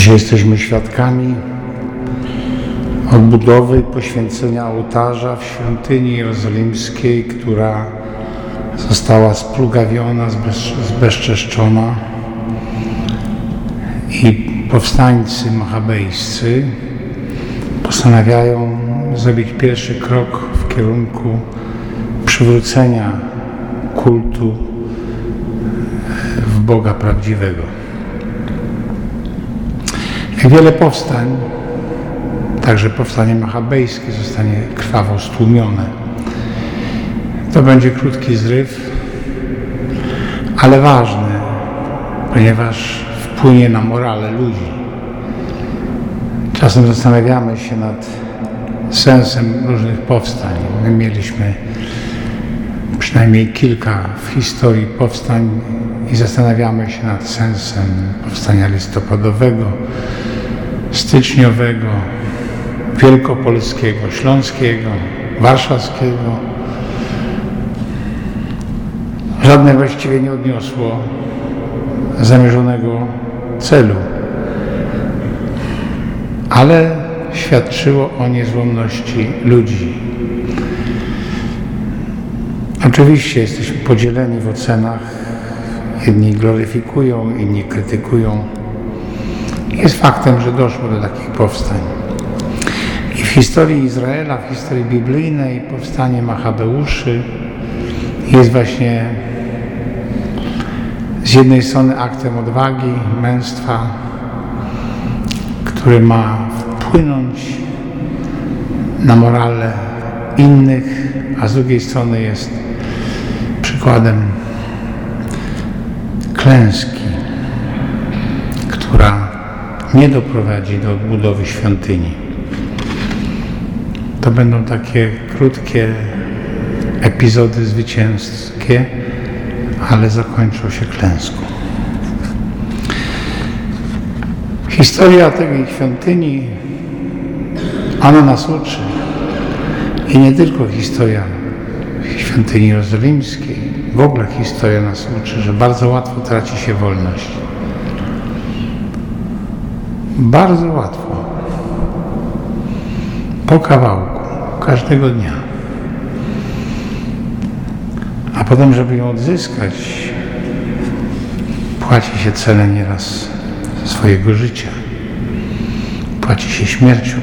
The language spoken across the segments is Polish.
Dzisiaj jesteśmy świadkami odbudowy i poświęcenia ołtarza w świątyni jerozolimskiej, która została splugawiona, zbezczeszczona i powstańcy machabejscy postanawiają zrobić pierwszy krok w kierunku przywrócenia kultu w Boga prawdziwego. Jak wiele powstań, także powstanie machabejskie zostanie krwawo stłumione. To będzie krótki zryw, ale ważny, ponieważ wpłynie na morale ludzi. Czasem zastanawiamy się nad sensem różnych powstań. My mieliśmy przynajmniej kilka w historii powstań i zastanawiamy się nad sensem powstania listopadowego, styczniowego, wielkopolskiego, śląskiego, warszawskiego. Żadne właściwie nie odniosło zamierzonego celu, ale świadczyło o niezłomności ludzi. Oczywiście jesteśmy podzieleni w ocenach. Jedni gloryfikują, inni krytykują. Jest faktem, że doszło do takich powstań. I w historii Izraela, w historii biblijnej powstanie Machabeuszy jest właśnie z jednej strony aktem odwagi, męstwa, który ma wpłynąć na morale innych, a z drugiej strony jest przykładem klęski, która nie doprowadzi do odbudowy świątyni. To będą takie krótkie epizody zwycięskie, ale zakończą się klęską. Historia tej świątyni, ona nas uczy. I nie tylko historia świątyni jerozolimskiej, w ogóle historia nas uczy, że bardzo łatwo traci się wolność. Bardzo łatwo. Po kawałku, każdego dnia. A potem, żeby ją odzyskać, płaci się cenę nieraz swojego życia. Płaci się śmiercią.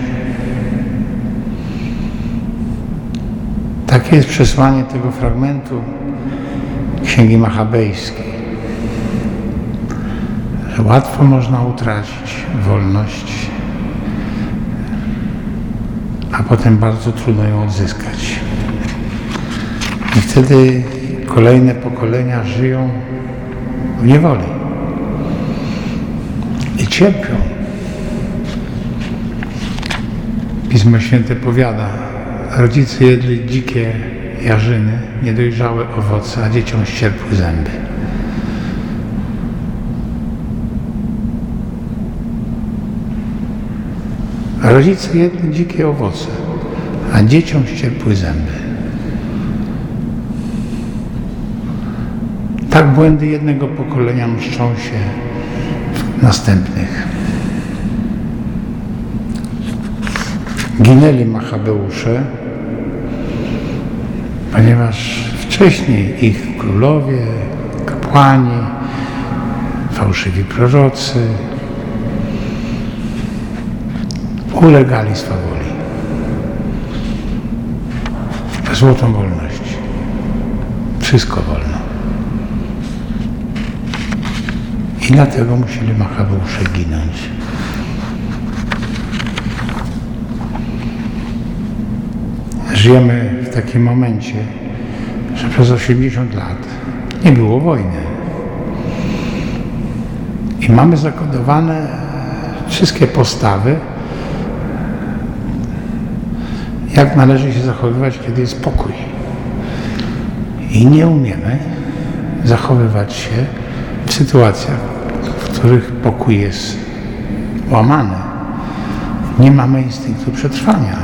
Takie jest przesłanie tego fragmentu Księgi Machabejskiej, że łatwo można utracić wolność, a potem bardzo trudno ją odzyskać. I wtedy kolejne pokolenia żyją w niewoli i cierpią. Pismo Święte powiada: rodzice jedli dzikie jarzyny, niedojrzałe owoce, a dzieciom ścierpły zęby. Rodzice jedli dzikie owoce, a dzieciom ścierpły zęby. Tak błędy jednego pokolenia mszczą się w następnych. Ginęli Machabeusze, ponieważ wcześniej ich królowie, kapłani, fałszywi prorocy ulegali swawoli. Złotą wolność. Wszystko wolno. I dlatego musieli Machabeusze ginąć. Żyjemy w takim momencie, że przez 80 lat nie było wojny. I mamy zakodowane wszystkie postawy, jak należy się zachowywać, kiedy jest pokój. I nie umiemy zachowywać się w sytuacjach, w których pokój jest łamany. Nie mamy instynktu przetrwania.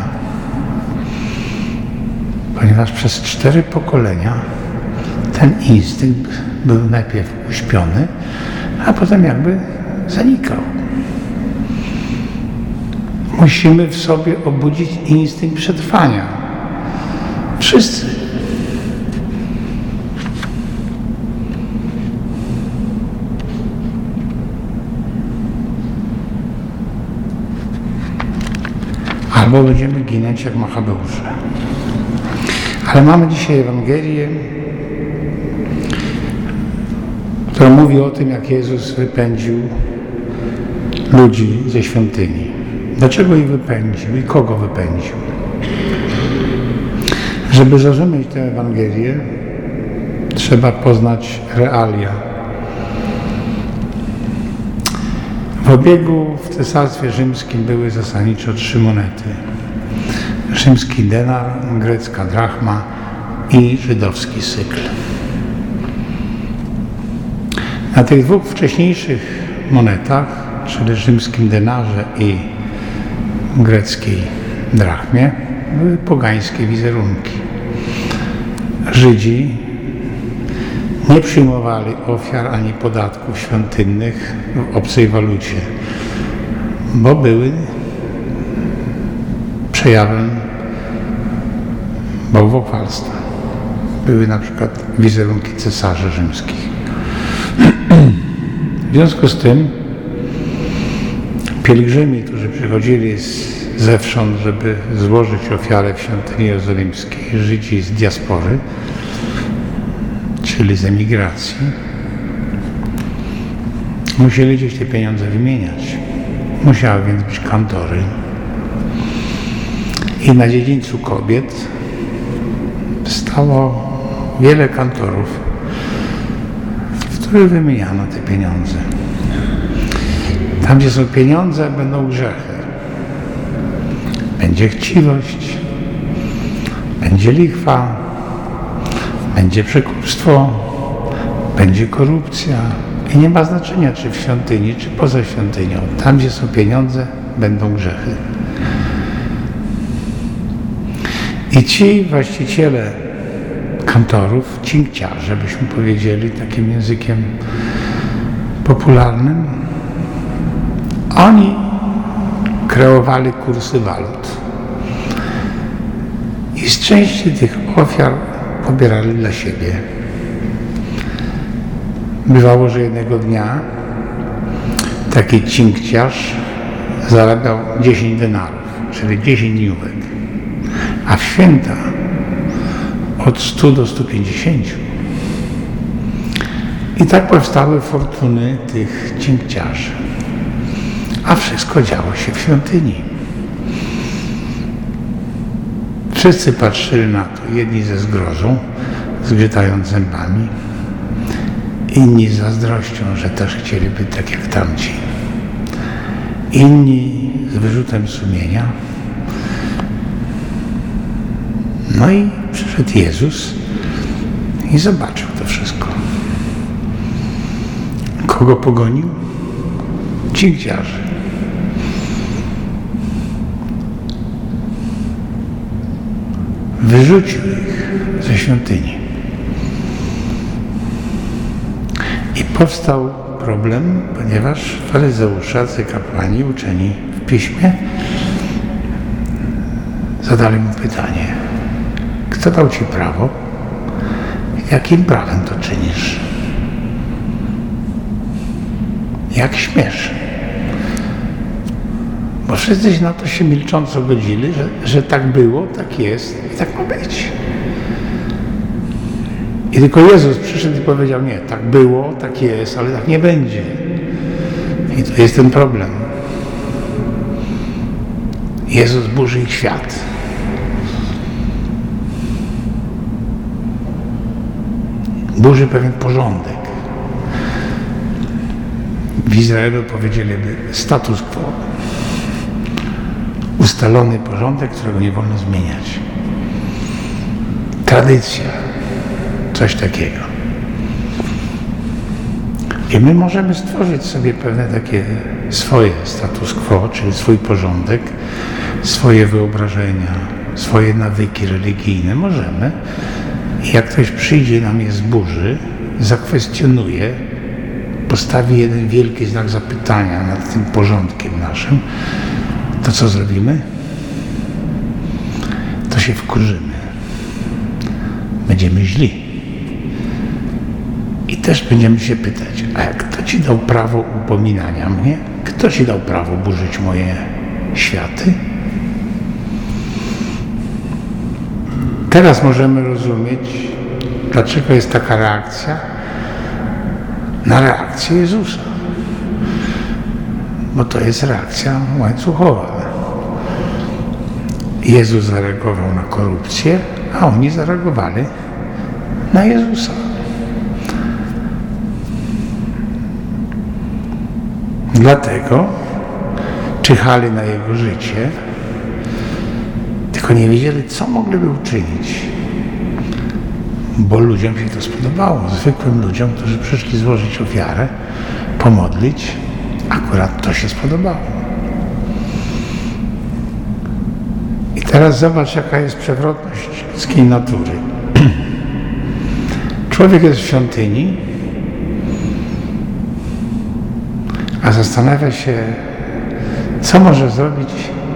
Ponieważ przez 4 pokolenia ten instynkt był najpierw uśpiony, a potem jakby zanikał. Musimy w sobie obudzić instynkt przetrwania. Wszyscy. Albo będziemy ginąć jak Machabeusze. Ale mamy dzisiaj Ewangelię, która mówi o tym, jak Jezus wypędził ludzi ze świątyni. Dlaczego ich wypędził i kogo wypędził? Żeby zrozumieć tę Ewangelię, trzeba poznać realia. W obiegu w Cesarstwie Rzymskim były zasadniczo 3 monety. Rzymski denar, grecka drachma i żydowski sykl. Na tych 2 wcześniejszych monetach, czyli rzymskim denarze i greckiej drachmie, były pogańskie wizerunki. Żydzi nie przyjmowali ofiar ani podatków świątynnych w obcej walucie, bo były przejawem bałwochwalstwa. Były na przykład wizerunki cesarzy rzymskich. W związku z tym pielgrzymi, którzy przychodzili zewsząd, żeby złożyć ofiarę w świątyni jerozolimskiej, Żydzi z diaspory, czyli z emigracji, musieli gdzieś te pieniądze wymieniać. Musiały więc być kantory. I na dziedzińcu kobiet stało wiele kantorów, w których wymieniano te pieniądze. Tam, gdzie są pieniądze, będą grzechy. Będzie chciwość, będzie lichwa, będzie przekupstwo, będzie korupcja. I nie ma znaczenia, czy w świątyni, czy poza świątynią. Tam, gdzie są pieniądze, będą grzechy. I ci właściciele kantorów, cinkciarze, byśmy powiedzieli takim językiem popularnym, oni kreowali kursy walut. I z części tych ofiar pobierali dla siebie. Bywało, że jednego dnia taki cinkciarz zarabiał 10 denarów, czyli 10 dniówek, a w święta od 100 do 150. I tak powstały fortuny tych cinkciarzy. A wszystko działo się w świątyni. Wszyscy patrzyli na to, jedni ze zgrozą, zgrzytając zębami, inni z zazdrością, że też chcieliby tak jak tamci. Inni z wyrzutem sumienia. No i przyszedł Jezus i zobaczył to wszystko. Kogo pogonił? Cinkciarzy. Wyrzucił ich ze świątyni. I powstał problem, ponieważ faryzeusze, kapłani uczeni w piśmie zadali mu pytanie: kto dał ci prawo? Jakim prawem to czynisz? Jak śmiesz? Bo wszyscy na to się milcząco godzili, że tak było, tak jest i tak ma być. I tylko Jezus przyszedł i powiedział: nie, tak było, tak jest, ale tak nie będzie. I to jest ten problem. Jezus burzy ich świat. Burzy pewien porządek. W Izraelu powiedzieliby status quo. Ustalony porządek, którego nie wolno zmieniać. Tradycja. Coś takiego. I my możemy stworzyć sobie pewne takie swoje status quo, czyli swój porządek, swoje wyobrażenia, swoje nawyki religijne. Możemy. I jak ktoś przyjdzie, nam je zburzy, zakwestionuje, postawi jeden wielki znak zapytania nad tym porządkiem naszym, to co zrobimy? To się wkurzymy. Będziemy źli. I też będziemy się pytać, a kto ci dał prawo upominania mnie? Kto ci dał prawo burzyć moje światy? Teraz możemy rozumieć, dlaczego jest taka reakcja na reakcję Jezusa. Bo to jest reakcja łańcuchowa. Jezus zareagował na korupcję, a oni zareagowali na Jezusa. Dlatego czyhali na Jego życie, tylko nie wiedzieli, co mogliby uczynić. Bo ludziom się to spodobało. Zwykłym ludziom, którzy przyszli złożyć ofiarę, pomodlić, akurat to się spodobało. I teraz zobacz, jaka jest przewrotność ludzkiej natury. Człowiek jest w świątyni, a zastanawia się, co może zrobić,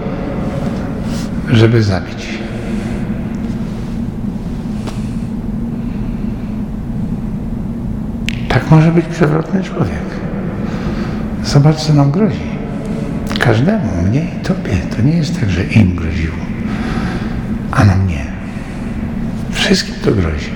żeby zabić. Tak może być przewrotny człowiek. Zobacz, co nam grozi. Każdemu, mnie i tobie. To nie jest tak, że im groziło, a nam nie. Wszystkim to grozi.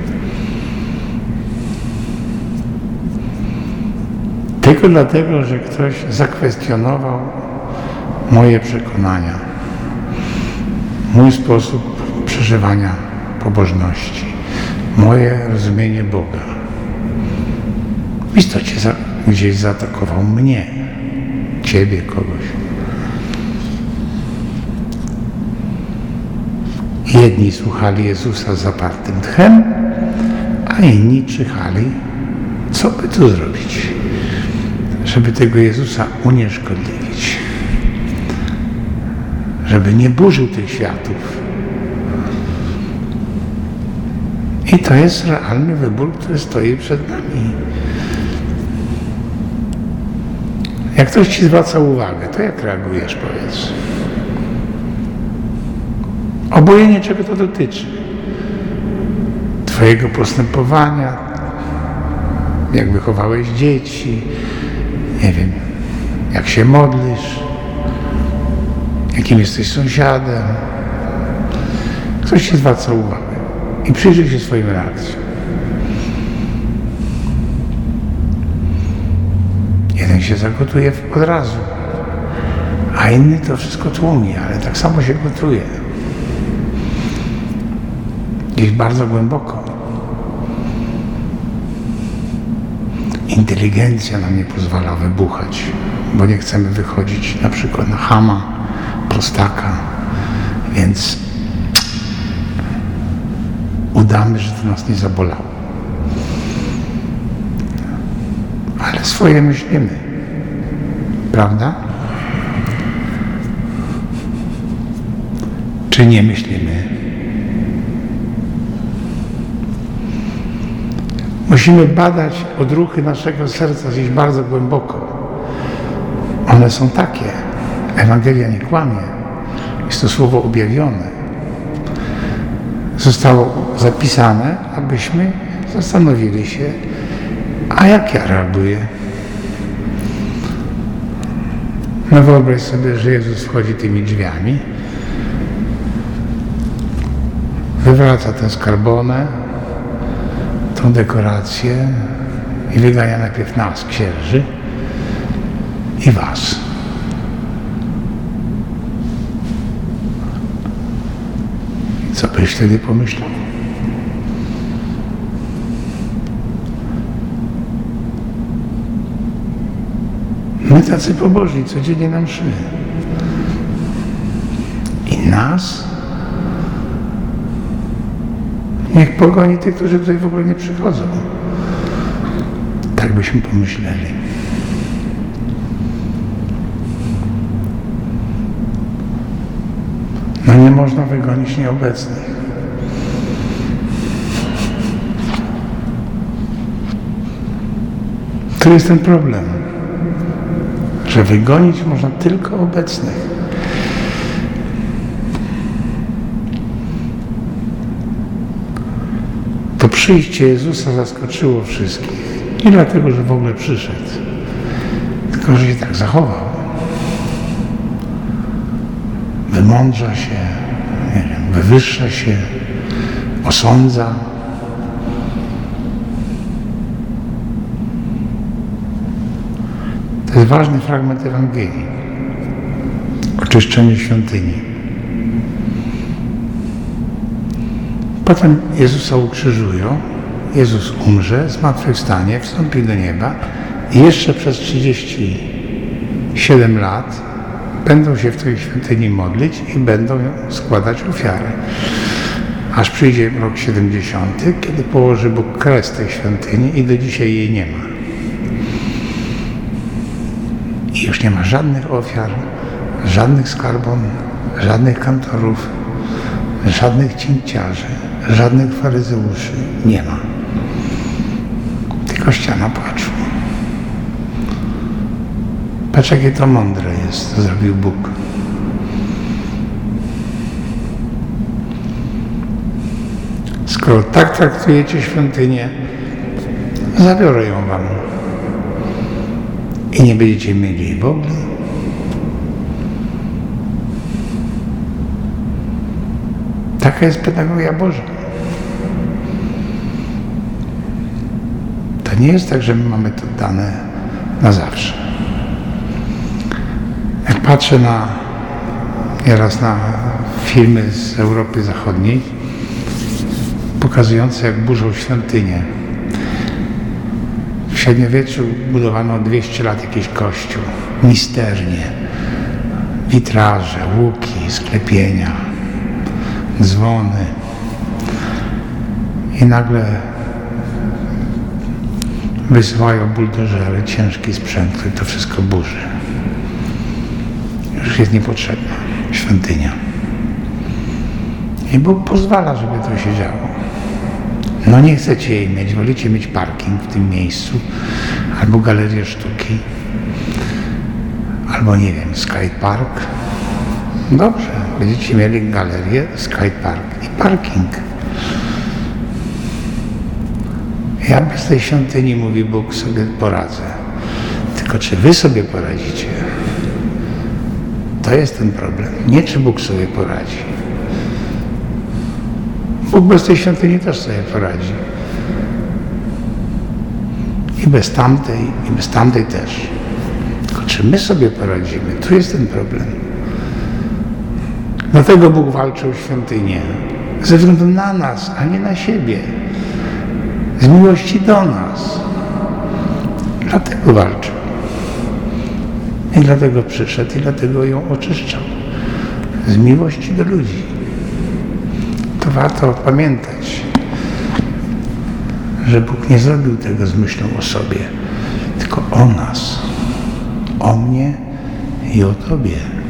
Tylko dlatego, że ktoś zakwestionował moje przekonania, mój sposób przeżywania pobożności, moje rozumienie Boga. W istocie gdzieś zaatakował mnie, ciebie, kogoś. Jedni słuchali Jezusa z zapartym tchem, a inni czyhali, co by tu zrobić, żeby tego Jezusa unieszkodliwić, żeby nie burzył tych światów. I to jest realny wybór, który stoi przed nami. Jak ktoś ci zwraca uwagę, to jak reagujesz, powiedz? Obojętnie czego to dotyczy. Twojego postępowania, jak wychowałeś dzieci, nie wiem, jak się modlisz, jakim jesteś sąsiadem. Ktoś ci zwraca uwagę i przyjrzyj się swoim reakcjom. Jeden się zagotuje od razu, a inny to wszystko tłumi, ale tak samo się gotuje. Gdzieś bardzo głęboko. Inteligencja nam nie pozwala wybuchać, bo nie chcemy wychodzić na przykład na chama, prostaka, więc udamy, że to nas nie zabolało. Ale swoje myślimy, prawda? Czy nie myślimy? Musimy badać odruchy naszego serca gdzieś bardzo głęboko. One są takie. Ewangelia nie kłamie. Jest to słowo objawione. Zostało zapisane, abyśmy zastanowili się, a jak ja reaguję? No wyobraź sobie, że Jezus wchodzi tymi drzwiami, wywraca tę skarbonę, tą dekorację i wygania najpierw nas, księży, i was. Co byś wtedy pomyślał? My tacy pobożni, codziennie na mszy. I nas? Niech pogoni tych, którzy tutaj w ogóle nie przychodzą. Tak byśmy pomyśleli. No nie można wygonić nieobecnych. To jest ten problem, że wygonić można tylko obecnych. przyjście Jezusa zaskoczyło wszystkich. Nie dlatego, że w ogóle przyszedł, tylko że się tak zachował. Wymądrza się, nie wiem, wywyższa się, osądza. To jest ważny fragment Ewangelii. Oczyszczenie świątyni. Potem Jezusa ukrzyżują, Jezus umrze, zmartwychwstanie, wstąpi do nieba i jeszcze przez 37 lat będą się w tej świątyni modlić i będą składać ofiary. Aż przyjdzie rok 70, kiedy położy Bóg kres tej świątyni i do dzisiaj jej nie ma. I już nie ma żadnych ofiar, żadnych skarbon, żadnych kantorów, żadnych cięciarzy, żadnych faryzeuszy. Nie ma. Tylko ściana płaczu. Patrz, jakie to mądre jest, to zrobił Bóg. Skoro tak traktujecie świątynię, zabiorę ją wam. I nie będziecie mieli jej w ogóle. Taka jest pedagogia Boża. To nie jest tak, że my mamy to dane na zawsze. Jak patrzę nieraz na filmy z Europy Zachodniej, pokazujące, jak burzą świątynię. W średniowieczu budowano 200 lat jakiś kościół, misternie, witraże, łuki, sklepienia, dzwony. I nagle wysyłają buldożery, ciężki sprzęt, który to wszystko burzy. Już jest niepotrzebna świątynia. I Bóg pozwala, żeby to się działo. No nie chcecie jej mieć, wolicie mieć parking w tym miejscu, albo galerię sztuki, albo nie wiem, skatepark. Dobrze, będziecie mieli galerię, skatepark i parking. Ja bez tej świątyni, mówi Bóg, sobie poradzę. Tylko czy wy sobie poradzicie? To jest ten problem. Nie czy Bóg sobie poradzi. Bóg bez tej świątyni też sobie poradzi. I bez tamtej też. Tylko czy my sobie poradzimy? Tu jest ten problem. Dlatego Bóg walczy o świątynię. Ze względu na nas, a nie na siebie. Z miłości do nas. Dlatego walczył. I dlatego przyszedł i dlatego ją oczyszczał. Z miłości do ludzi. To warto pamiętać, że Bóg nie zrobił tego z myślą o sobie, tylko o nas, o mnie i o tobie.